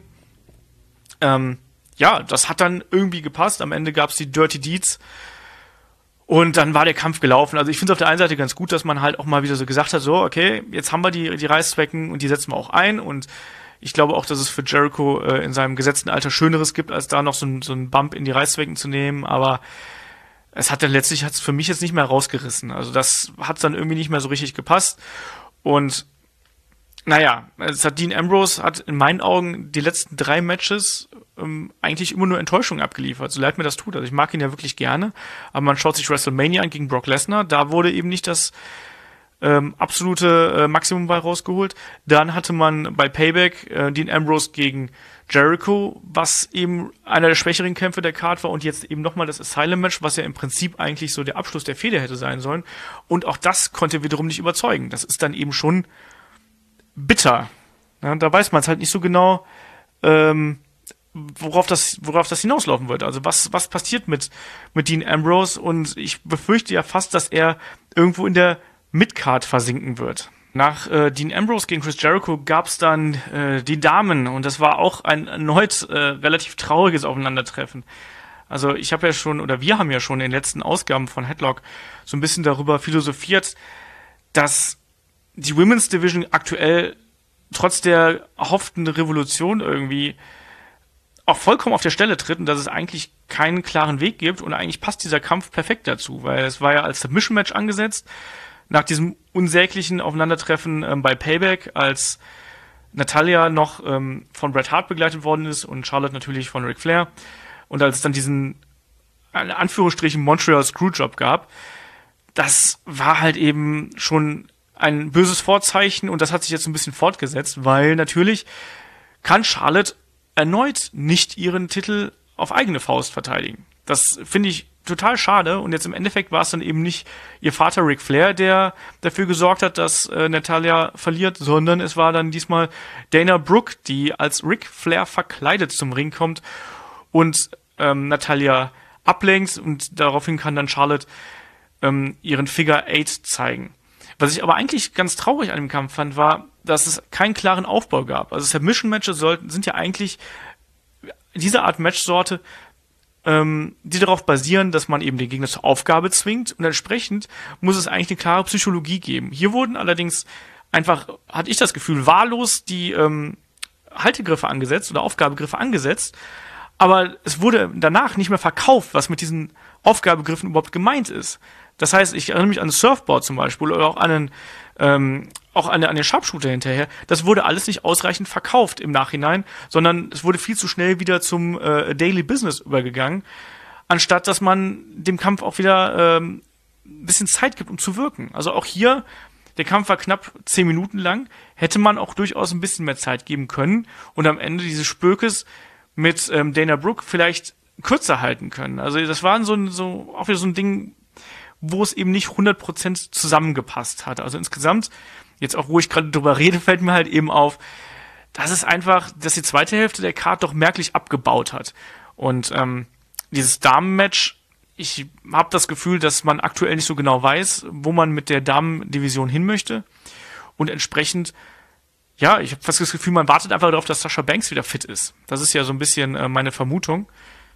Ähm, ja, das hat dann irgendwie gepasst. Am Ende gab es die Dirty Deeds Und dann war der Kampf gelaufen. Also ich finde es auf der einen Seite ganz gut, dass man halt auch mal wieder so gesagt hat, so, okay, jetzt haben wir die, die Reißzwecken und die setzen wir auch ein. Und ich glaube auch, dass es für Jericho äh, in seinem gesetzten Alter Schöneres gibt, als da noch so ein, so ein Bump in die Reißzwecken zu nehmen. Aber es hat dann letztlich, hat's für mich jetzt nicht mehr rausgerissen. Also das hat dann irgendwie nicht mehr so richtig gepasst. Und naja, es hat Dean Ambrose hat in meinen Augen die letzten drei Matches ähm, eigentlich immer nur Enttäuschung abgeliefert, so leid mir das tut. Also ich mag ihn ja wirklich gerne, aber man schaut sich WrestleMania an gegen Brock Lesnar, da wurde eben nicht das ähm, absolute äh, Maximum bei rausgeholt. Dann hatte man bei Payback äh, Dean Ambrose gegen Jericho, was eben einer der schwächeren Kämpfe der Card war, und jetzt eben nochmal das Asylum-Match, was ja im Prinzip eigentlich so der Abschluss der Fehde hätte sein sollen. Und auch das konnte wiederum nicht überzeugen. Das ist dann eben schon bitter. Ja, da weiß man es halt nicht so genau, ähm, worauf das, worauf das hinauslaufen wird. Also was, was passiert mit, mit Dean Ambrose, und ich befürchte ja fast, dass er irgendwo in der Midcard versinken wird. Nach äh, Dean Ambrose gegen Chris Jericho gab es dann äh, die Damen, und das war auch ein erneut äh, relativ trauriges Aufeinandertreffen. Also ich habe ja schon, oder wir haben ja schon in den letzten Ausgaben von Headlock so ein bisschen darüber philosophiert, dass die Women's Division aktuell trotz der erhofften Revolution irgendwie auch vollkommen auf der Stelle tritt und dass es eigentlich keinen klaren Weg gibt, und eigentlich passt dieser Kampf perfekt dazu, weil es war ja als Submission-Match angesetzt, nach diesem unsäglichen Aufeinandertreffen ähm, bei Payback, als Natalya noch ähm, von Bret Hart begleitet worden ist und Charlotte natürlich von Ric Flair, und als es dann diesen, in Anführungsstrichen, Montreal Screwjob gab, das war halt eben schon ein böses Vorzeichen, und das hat sich jetzt ein bisschen fortgesetzt, weil natürlich kann Charlotte erneut nicht ihren Titel auf eigene Faust verteidigen. Das finde ich total schade, und jetzt im Endeffekt war es dann eben nicht ihr Vater Ric Flair, der dafür gesorgt hat, dass äh, Natalya verliert, sondern es war dann diesmal Dana Brooke, die als Ric Flair verkleidet zum Ring kommt und ähm, Natalya ablenkt, und daraufhin kann dann Charlotte ähm, ihren Figure Eight zeigen. Was ich aber eigentlich ganz traurig an dem Kampf fand, war, dass es keinen klaren Aufbau gab. Also Submission-Matches sollten, sind ja eigentlich diese Art Matchsorte, ähm, die darauf basieren, dass man eben den Gegner zur Aufgabe zwingt, und entsprechend muss es eigentlich eine klare Psychologie geben. Hier wurden allerdings einfach, hatte ich das Gefühl, wahllos die ähm, Haltegriffe angesetzt oder Aufgabegriffe angesetzt, aber es wurde danach nicht mehr verkauft, was mit diesen Aufgabegriffen überhaupt gemeint ist. Das heißt, ich erinnere mich an das Surfboard zum Beispiel oder auch an den, ähm, auch an, an den Sharpshooter hinterher. Das wurde alles nicht ausreichend verkauft im Nachhinein, sondern es wurde viel zu schnell wieder zum äh, Daily Business übergegangen, anstatt dass man dem Kampf auch wieder ähm, ein bisschen Zeit gibt, um zu wirken. Also auch hier, der Kampf war knapp zehn Minuten lang, hätte man auch durchaus ein bisschen mehr Zeit geben können und am Ende dieses Spökes mit ähm, Dana Brooke vielleicht kürzer halten können. Also das war so, ein, so auch wieder so ein Ding, wo es eben nicht hundert Prozent zusammengepasst hat. Also insgesamt, jetzt auch wo ich gerade drüber rede, fällt mir halt eben auf, dass es einfach, dass die zweite Hälfte der Card doch merklich abgebaut hat. Und ähm, dieses Damen-Match, ich habe das Gefühl, dass man aktuell nicht so genau weiß, wo man mit der Damen-Division hin möchte. Und entsprechend, ja, ich habe fast das Gefühl, man wartet einfach darauf, dass Sasha Banks wieder fit ist. Das ist ja so ein bisschen äh, meine Vermutung.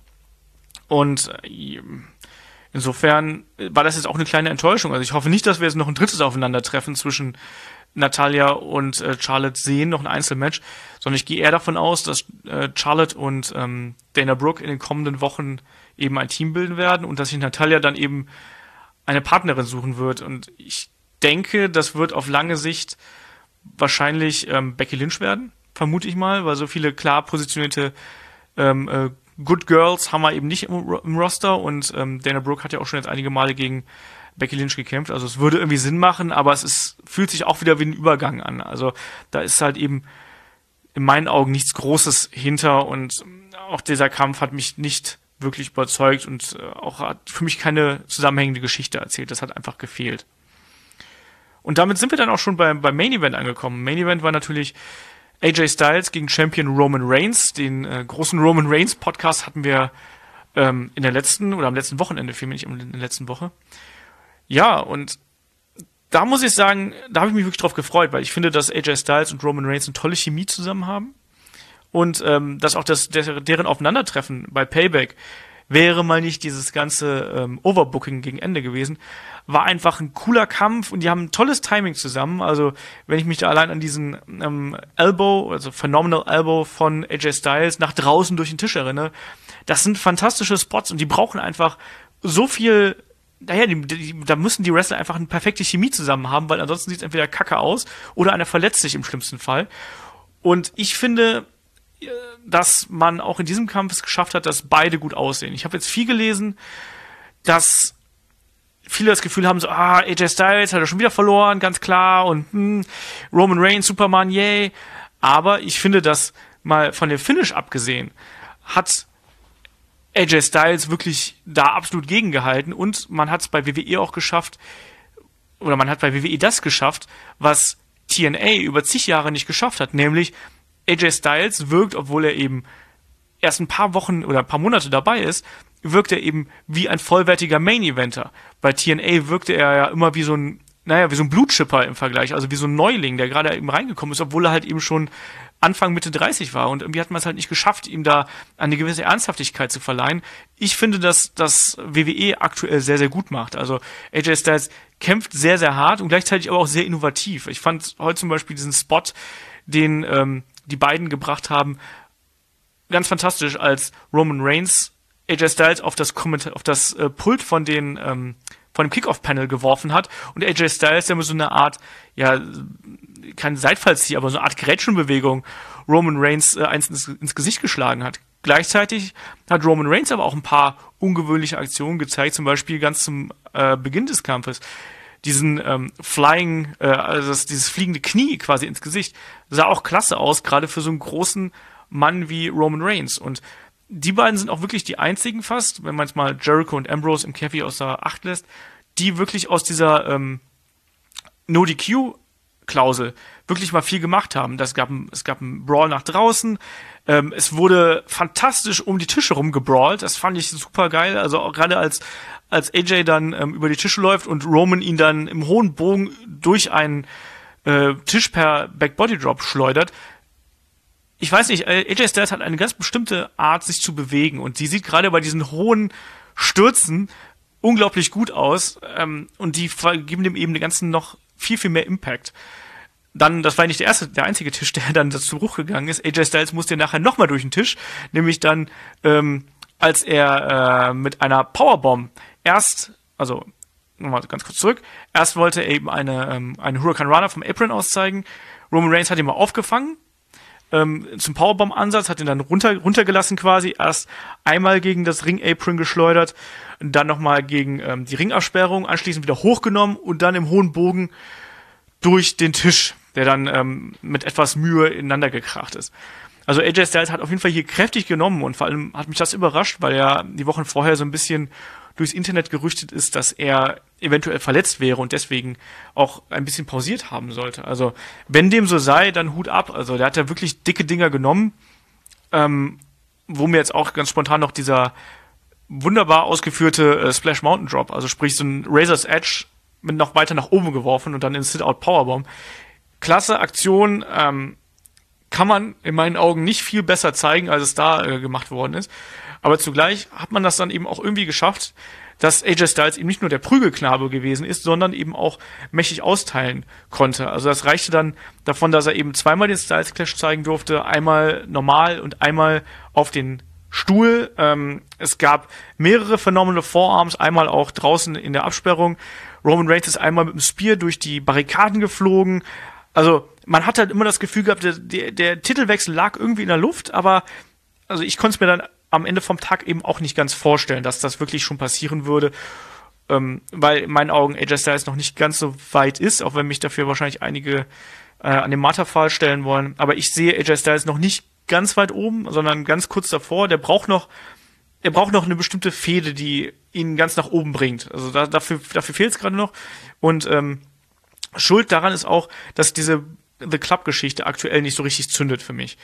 Und äh, insofern war das jetzt auch eine kleine Enttäuschung. Also ich hoffe nicht, dass wir jetzt noch ein drittes Aufeinandertreffen zwischen Natalya und äh, Charlotte sehen, noch ein Einzelmatch, sondern ich gehe eher davon aus, dass äh, Charlotte und ähm, Dana Brooke in den kommenden Wochen eben ein Team bilden werden und dass sich Natalya dann eben eine Partnerin suchen wird. Und ich denke, das wird auf lange Sicht wahrscheinlich ähm, Becky Lynch werden, vermute ich mal, weil so viele klar positionierte ähm, äh, Good Girls haben wir eben nicht im, im Roster, und ähm, Dana Brooke hat ja auch schon jetzt einige Male gegen Becky Lynch gekämpft, also es würde irgendwie Sinn machen, aber es ist, fühlt sich auch wieder wie ein Übergang an. Also da ist halt eben in meinen Augen nichts Großes hinter, und auch dieser Kampf hat mich nicht wirklich überzeugt und äh, auch hat für mich keine zusammenhängende Geschichte erzählt. Das hat einfach gefehlt. Und damit sind wir dann auch schon beim, beim Main Event angekommen. Main Event war natürlich A J Styles gegen Champion Roman Reigns. Den äh, großen Roman Reigns Podcast hatten wir ähm, in der letzten, oder am letzten Wochenende, vielmehr nicht in der letzten Woche. Ja, und da muss ich sagen, da habe ich mich wirklich drauf gefreut, weil ich finde, dass A J Styles und Roman Reigns eine tolle Chemie zusammen haben. Und ähm, dass auch das, der, deren Aufeinandertreffen bei Payback wäre mal nicht dieses ganze ähm, Overbooking gegen Ende gewesen. War einfach ein cooler Kampf und die haben ein tolles Timing zusammen. Also wenn ich mich da allein an diesen ähm, Elbow, also Phenomenal Elbow von A J Styles nach draußen durch den Tisch erinnere, das sind fantastische Spots und die brauchen einfach so viel. Naja, die, die, da müssen die Wrestler einfach eine perfekte Chemie zusammen haben, weil ansonsten sieht es entweder kacke aus oder einer verletzt sich im schlimmsten Fall. Und ich finde, dass man auch in diesem Kampf es geschafft hat, dass beide gut aussehen. Ich habe jetzt viel gelesen, dass viele das Gefühl haben, so, ah, A J Styles hat er schon wieder verloren, ganz klar, und hm, Roman Reigns, Superman, yay. Aber ich finde, dass mal von dem Finish abgesehen, hat A J Styles wirklich da absolut gegengehalten und man hat es bei W W E auch geschafft, oder man hat bei W W E das geschafft, was T N A über zig Jahre nicht geschafft hat, nämlich A J Styles wirkt, obwohl er eben erst ein paar Wochen oder ein paar Monate dabei ist, wirkt er eben wie ein vollwertiger Main-Eventer. Bei T N A wirkte er ja immer wie so ein, naja, wie so ein Blutschipper im Vergleich, also wie so ein Neuling, der gerade eben reingekommen ist, obwohl er halt eben schon Anfang, Mitte dreißig war und irgendwie hat man es halt nicht geschafft, ihm da eine gewisse Ernsthaftigkeit zu verleihen. Ich finde, dass das W W E aktuell sehr, sehr gut macht. Also A J Styles kämpft sehr, sehr hart und gleichzeitig aber auch sehr innovativ. Ich fand heute zum Beispiel diesen Spot, den ähm, die beiden gebracht haben, ganz fantastisch, als Roman Reigns A J Styles auf das Kommentar- auf das äh, Pult von den ähm, von dem Kickoff-Panel geworfen hat und A J Styles, der mit so eine Art, ja, kein Seitfallzieher, aber so eine Art Grätschenbewegung Roman Reigns äh, eins ins, ins Gesicht geschlagen hat. Gleichzeitig hat Roman Reigns aber auch ein paar ungewöhnliche Aktionen gezeigt, zum Beispiel ganz zum äh, Beginn des Kampfes. Diesen ähm, Flying, äh, also das, dieses fliegende Knie quasi ins Gesicht, sah auch klasse aus, gerade für so einen großen Mann wie Roman Reigns. Und die beiden sind auch wirklich die einzigen fast, wenn man jetzt mal Jericho und Ambrose im Käfig außer Acht lässt, die wirklich aus dieser ähm, No-D Q-Klausel wirklich mal viel gemacht haben. Das gab, es gab einen Brawl nach draußen, ähm, es wurde fantastisch um die Tische rum gebrawlt, das fand ich super geil, also auch gerade als als A J dann ähm, über die Tische läuft und Roman ihn dann im hohen Bogen durch einen äh, Tisch per Back-Body-Drop schleudert. Ich weiß nicht, A J Styles hat eine ganz bestimmte Art, sich zu bewegen und die sieht gerade bei diesen hohen Stürzen unglaublich gut aus ähm, und die geben dem eben den ganzen noch viel, viel mehr Impact. Dann, das war nicht der erste, der einzige Tisch, der dann zu Bruch gegangen ist. A J Styles musste nachher nochmal durch den Tisch, nämlich dann, ähm, als er äh, mit einer Powerbomb erst, also nochmal ganz kurz zurück, erst wollte er eben eine, ähm, eine Hurricane Runner vom Apron auszeigen. Roman Reigns hat ihn mal aufgefangen, ähm, zum Powerbomb-Ansatz, hat ihn dann runter, runtergelassen quasi, erst einmal gegen das Ring-Apron geschleudert, dann nochmal gegen ähm, die Ringabsperrung, anschließend wieder hochgenommen und dann im hohen Bogen durch den Tisch, der dann ähm, mit etwas Mühe ineinander gekracht ist. Also A J Styles hat auf jeden Fall hier kräftig genommen und vor allem hat mich das überrascht, weil ja die Wochen vorher so ein bisschen durchs Internet gerüchtet ist, dass er eventuell verletzt wäre und deswegen auch ein bisschen pausiert haben sollte. Also wenn dem so sei, dann Hut ab. Also der hat ja wirklich dicke Dinger genommen, ähm, wo mir jetzt auch ganz spontan noch dieser wunderbar ausgeführte äh, Splash Mountain Drop, also sprich so ein Razor's Edge mit noch weiter nach oben geworfen und dann in Sit-Out Powerbomb. Klasse Aktion, ähm, kann man in meinen Augen nicht viel besser zeigen, als es da äh, gemacht worden ist. Aber zugleich hat man das dann eben auch irgendwie geschafft, dass A J Styles eben nicht nur der Prügelknabe gewesen ist, sondern eben auch mächtig austeilen konnte. Also das reichte dann davon, dass er eben zweimal den Styles Clash zeigen durfte, einmal normal und einmal auf den Stuhl. Ähm, es gab mehrere phenomenale Forearms, einmal auch draußen in der Absperrung. Roman Reigns ist einmal mit dem Spear durch die Barrikaden geflogen. Also man hat halt immer das Gefühl gehabt, der, der, der Titelwechsel lag irgendwie in der Luft, aber also ich konnte es mir dann am Ende vom Tag eben auch nicht ganz vorstellen, dass das wirklich schon passieren würde, ähm, weil in meinen Augen A J Styles noch nicht ganz so weit ist, auch wenn mich dafür wahrscheinlich einige äh, an den Marterpfahl stellen wollen. Aber ich sehe A J Styles noch nicht ganz weit oben, sondern ganz kurz davor. Der braucht noch, er braucht noch eine bestimmte Fehde, die ihn ganz nach oben bringt. Also da, dafür, dafür fehlt es gerade noch. Und ähm, Schuld daran ist auch, dass diese The Club-Geschichte aktuell nicht so richtig zündet für mich.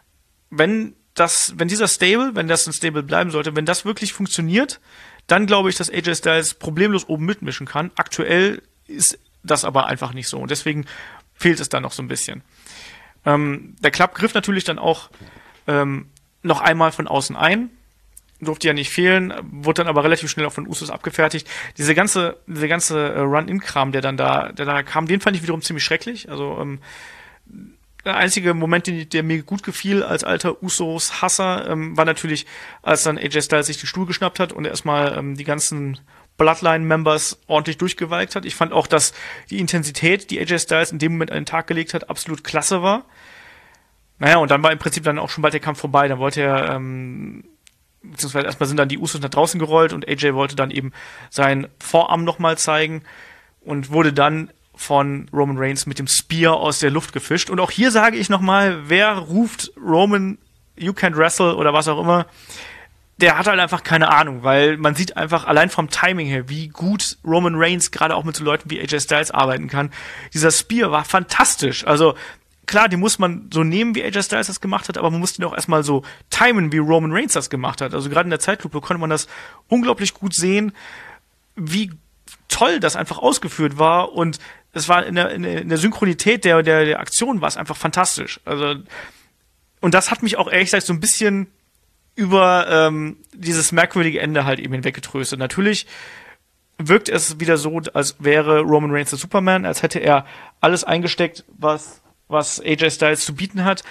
Wenn das, wenn dieser Stable, wenn das ein Stable bleiben sollte, wenn das wirklich funktioniert, dann glaube ich, dass A J Styles problemlos oben mitmischen kann. Aktuell ist das aber einfach nicht so und deswegen fehlt es da noch so ein bisschen. Ähm, der Club griff natürlich dann auch ähm, noch einmal von außen ein. durfte ja nicht fehlen, wurde dann aber relativ schnell auch von Usos abgefertigt. Diese ganze, diese ganze äh, Run-In-Kram, der dann da, der da kam, den fand ich wiederum ziemlich schrecklich. Also ähm, der einzige Moment, den, der mir gut gefiel als alter Usos-Hasser, ähm, war natürlich, als dann A J Styles sich den Stuhl geschnappt hat und erstmal ähm, die ganzen Bloodline-Members ordentlich durchgewalkt hat. Ich fand auch, dass die Intensität, die A J Styles in dem Moment an den Tag gelegt hat, absolut klasse war. Naja, und dann war im Prinzip dann auch schon bald der Kampf vorbei. Dann wollte er, ähm, beziehungsweise erstmal sind dann die Usos nach draußen gerollt und A J wollte dann eben seinen Vorarm nochmal zeigen und wurde dann von Roman Reigns mit dem Spear aus der Luft gefischt. Und auch hier sage ich nochmal, wer ruft Roman, you can't wrestle oder was auch immer, der hat halt einfach keine Ahnung, weil man sieht einfach allein vom Timing her, wie gut Roman Reigns gerade auch mit so Leuten wie A J Styles arbeiten kann. Dieser Spear war fantastisch. Also klar, den muss man so nehmen, wie A J Styles das gemacht hat, aber man muss den auch erstmal so timen, wie Roman Reigns das gemacht hat. Also gerade in der Zeitlupe konnte man das unglaublich gut sehen, wie toll das einfach ausgeführt war, und es war in der, in der Synchronität der, der, der Aktion war es einfach fantastisch. Also, und das hat mich auch ehrlich gesagt so ein bisschen über ähm, dieses merkwürdige Ende halt eben hinweggetröstet. Natürlich wirkt es wieder so, als wäre Roman Reigns der Superman, als hätte er alles eingesteckt, was, was A J Styles zu bieten hat.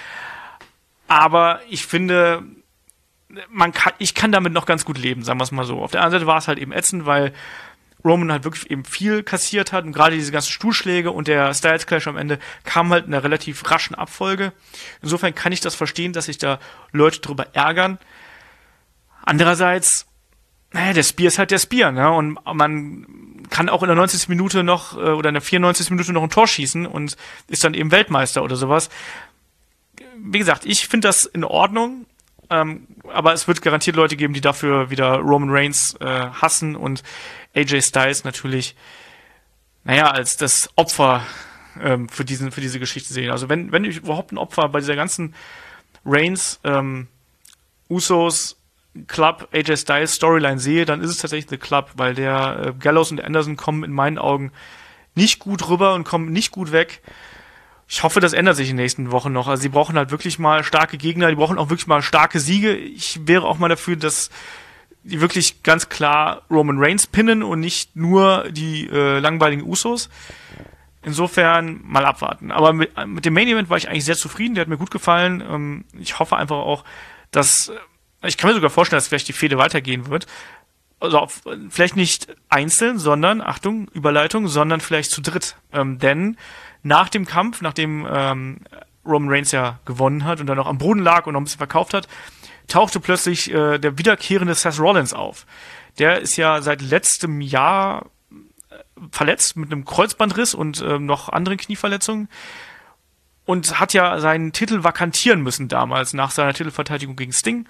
Aber ich finde, man kann, ich kann damit noch ganz gut leben, sagen wir es mal so. Auf der anderen Seite war es halt eben ätzend, weil Roman halt wirklich eben viel kassiert hat und gerade diese ganzen Stuhlschläge und der Styles Clash am Ende kam halt in einer relativ raschen Abfolge. Insofern kann ich das verstehen, dass sich da Leute drüber ärgern. Andererseits, naja, der Spear ist halt der Spear, ne? Und man kann auch in der neunzigsten Minute noch äh, oder in der vierundneunzigsten Minute noch ein Tor schießen und ist dann eben Weltmeister oder sowas. Wie gesagt, ich finde das in Ordnung. Ähm, aber es wird garantiert Leute geben, die dafür wieder Roman Reigns äh, hassen und A J Styles natürlich, naja, als das Opfer ähm, für diesen für diese Geschichte sehen. Also wenn wenn ich überhaupt ein Opfer bei dieser ganzen Reigns, ähm, Usos, Club, A J Styles Storyline sehe, dann ist es tatsächlich The Club, weil der äh, Gallows und Anderson kommen in meinen Augen nicht gut rüber und kommen nicht gut weg. Ich hoffe, das ändert sich in den nächsten Wochen noch. Also sie brauchen halt wirklich mal starke Gegner, die brauchen auch wirklich mal starke Siege. Ich wäre auch mal dafür, dass die wirklich ganz klar Roman Reigns pinnen und nicht nur die äh, langweiligen Usos. Insofern mal abwarten. Aber mit, mit dem Main Event war ich eigentlich sehr zufrieden, der hat mir gut gefallen. Ähm, ich hoffe einfach auch, dass, ich kann mir sogar vorstellen, dass vielleicht die Fehde weitergehen wird. Also auf, vielleicht nicht einzeln, sondern, Achtung, Überleitung, sondern vielleicht zu dritt. Ähm, denn nach dem Kampf, nachdem ähm, Roman Reigns ja gewonnen hat und dann noch am Boden lag und noch ein bisschen verkauft hat, tauchte plötzlich äh, der wiederkehrende Seth Rollins auf. Der ist ja seit letztem Jahr äh, verletzt mit einem Kreuzbandriss und äh, noch anderen Knieverletzungen und hat ja seinen Titel vakantieren müssen damals nach seiner Titelverteidigung gegen Sting.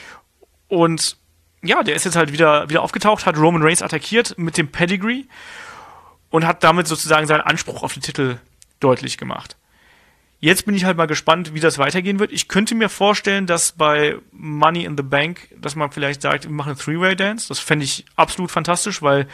Und ja, der ist jetzt halt wieder wieder aufgetaucht, hat Roman Reigns attackiert mit dem Pedigree und hat damit sozusagen seinen Anspruch auf den Titel deutlich gemacht. Jetzt bin ich halt mal gespannt, wie das weitergehen wird. Ich könnte mir vorstellen, dass bei Money in the Bank, dass man vielleicht sagt, wir machen einen Three-Way-Dance. Das fände ich absolut fantastisch, weil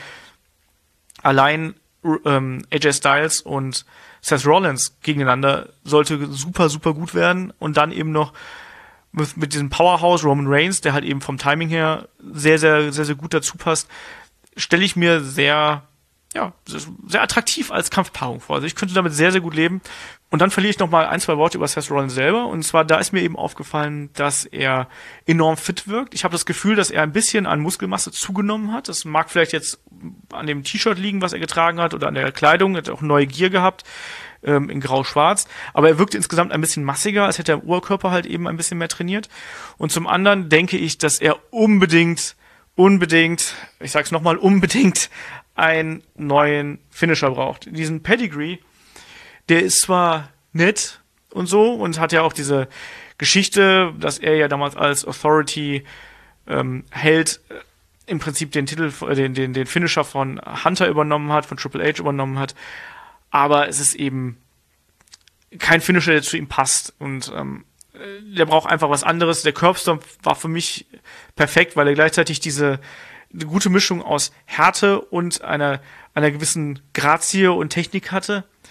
allein ähm, A J Styles und Seth Rollins gegeneinander sollte super, super gut werden. Und dann eben noch mit, mit diesem Powerhouse Roman Reigns, der halt eben vom Timing her sehr, sehr, sehr, sehr gut dazu passt, stelle ich mir sehr ja, sehr attraktiv als Kampfpaarung vor. Also ich könnte damit sehr, sehr gut leben. Und dann verliere ich noch mal ein, zwei Worte über Seth Rollins selber. Und zwar, da ist mir eben aufgefallen, dass er enorm fit wirkt. Ich habe das Gefühl, dass er ein bisschen an Muskelmasse zugenommen hat. Das mag vielleicht jetzt an dem T-Shirt liegen, was er getragen hat, oder an der Kleidung. Er hat auch neue Gear gehabt, ähm, in grau-schwarz. Aber er wirkt insgesamt ein bisschen massiger, als hätte er im Oberkörper halt eben ein bisschen mehr trainiert. Und zum anderen denke ich, dass er unbedingt, unbedingt, ich sag's nochmal, unbedingt einen neuen Finisher braucht. Diesen Pedigree, der ist zwar nett und so und hat ja auch diese Geschichte, dass er ja damals als Authority ähm, Held äh, im Prinzip den Titel, äh, den, den, den Finisher von Hunter übernommen hat, von Triple H übernommen hat, aber es ist eben kein Finisher, der zu ihm passt und ähm, der braucht einfach was anderes. Der Curbstomp war für mich perfekt, weil er gleichzeitig diese eine gute Mischung aus Härte und einer, einer gewissen Grazie und Technik hatte.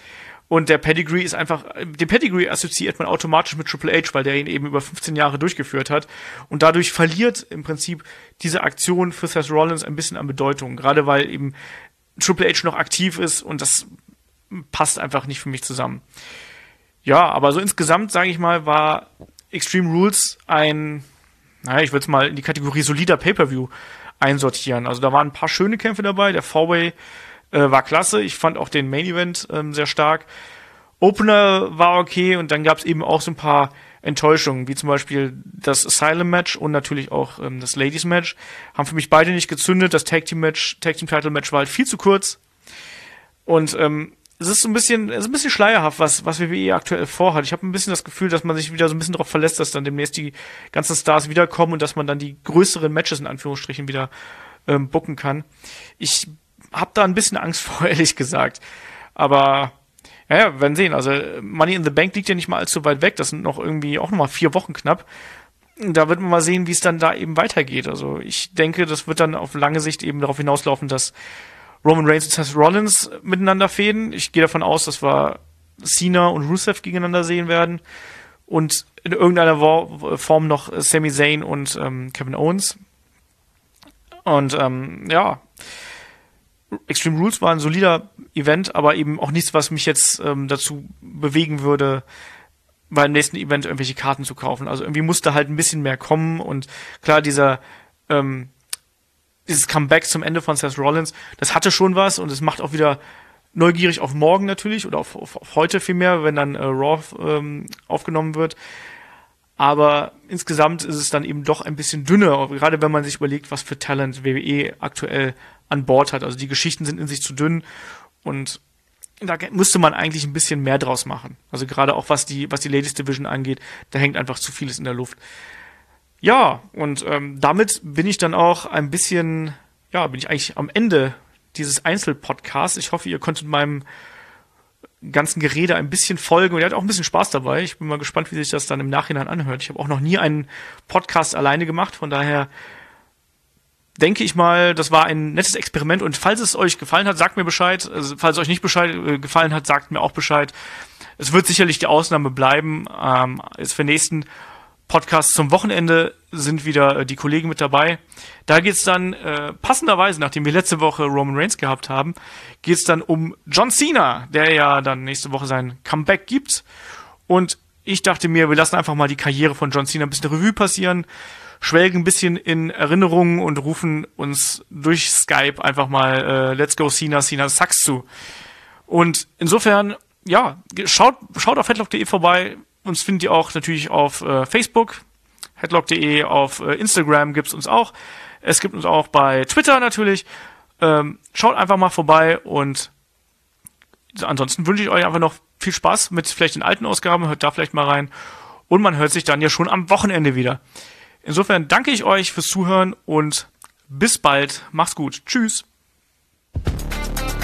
Und der Pedigree ist einfach, den Pedigree assoziiert man automatisch mit Triple H, weil der ihn eben über fünfzehn Jahre durchgeführt hat. Und dadurch verliert im Prinzip diese Aktion für Seth Rollins ein bisschen an Bedeutung. Gerade weil eben Triple H noch aktiv ist und das passt einfach nicht für mich zusammen. Ja, aber so insgesamt, sage ich mal, war Extreme Rules ein, naja, ich würde es mal in die Kategorie solider Pay-Per-View einsortieren. Also da waren ein paar schöne Kämpfe dabei. Der Four-Way Äh, war klasse. Ich fand auch den Main Event ähm, sehr stark. Opener war okay und dann gab es eben auch so ein paar Enttäuschungen, wie zum Beispiel das Asylum Match und natürlich auch ähm, das Ladies Match. Haben für mich beide nicht gezündet. Das Tag Team Match, Tag Team Title Match war halt viel zu kurz. Und ähm, es ist so ein bisschen, es ist ein bisschen schleierhaft, was, was W W E aktuell vorhat. Ich habe ein bisschen das Gefühl, dass man sich wieder so ein bisschen darauf verlässt, dass dann demnächst die ganzen Stars wiederkommen und dass man dann die größeren Matches in Anführungsstrichen wieder ähm, booken kann. Ich hab da ein bisschen Angst vor, ehrlich gesagt. Aber, ja, ja, wir werden sehen. Also, Money in the Bank liegt ja nicht mal allzu weit weg. Das sind noch irgendwie auch noch mal vier Wochen knapp. Da wird man mal sehen, wie es dann da eben weitergeht. Also, ich denke, das wird dann auf lange Sicht eben darauf hinauslaufen, dass Roman Reigns und Seth Rollins miteinander fäden. Ich gehe davon aus, dass wir Cena und Rusev gegeneinander sehen werden. Und in irgendeiner Form noch Sami Zayn und ähm, Kevin Owens. Und, ähm, ja, Extreme Rules war ein solider Event, aber eben auch nichts, was mich jetzt ähm, dazu bewegen würde, beim nächsten Event irgendwelche Karten zu kaufen. Also irgendwie musste halt ein bisschen mehr kommen und klar, dieser ähm, dieses Comeback zum Ende von Seth Rollins, das hatte schon was und es macht auch wieder neugierig auf morgen natürlich oder auf, auf, auf heute vielmehr, wenn dann äh, Raw ähm, aufgenommen wird. Aber insgesamt ist es dann eben doch ein bisschen dünner, gerade wenn man sich überlegt, was für Talent W W E aktuell an Bord hat. Also die Geschichten sind in sich zu dünn und da müsste man eigentlich ein bisschen mehr draus machen. Also gerade auch was die was die Ladies Division angeht, da hängt einfach zu vieles in der Luft. Ja, und ähm, damit bin ich dann auch ein bisschen, ja, bin ich eigentlich am Ende dieses Einzelpodcasts. Ich hoffe, ihr konntet meinem ganzen Gerede ein bisschen folgen und ihr hattet auch ein bisschen Spaß dabei. Ich bin mal gespannt, wie sich das dann im Nachhinein anhört. Ich habe auch noch nie einen Podcast alleine gemacht, von daher denke ich mal, das war ein nettes Experiment und falls es euch gefallen hat, sagt mir Bescheid. Also, falls es euch nicht Bescheid, äh, gefallen hat, sagt mir auch Bescheid. Es wird sicherlich die Ausnahme bleiben. Ähm, jetzt für den nächsten Podcast zum Wochenende sind wieder äh, die Kollegen mit dabei. Da geht's dann äh, passenderweise, nachdem wir letzte Woche Roman Reigns gehabt haben, geht's dann um John Cena, der ja dann nächste Woche sein Comeback gibt. Und ich dachte mir, wir lassen einfach mal die Karriere von John Cena ein bisschen Revue passieren, schwelgen ein bisschen in Erinnerungen und rufen uns durch Skype einfach mal äh, Let's Go Cena, Cena Sucks zu. Und insofern, ja, schaut, schaut auf headlock punkt de vorbei. Uns findet ihr auch natürlich auf äh, Facebook, headlock punkt de, auf äh, Instagram gibt's uns auch. Es gibt uns auch bei Twitter natürlich. Ähm, schaut einfach mal vorbei und ansonsten wünsche ich euch einfach noch viel Spaß mit vielleicht den alten Ausgaben. Hört da vielleicht mal rein. Und man hört sich dann ja schon am Wochenende wieder. Insofern danke ich euch fürs Zuhören und bis bald. Macht's gut. Tschüss.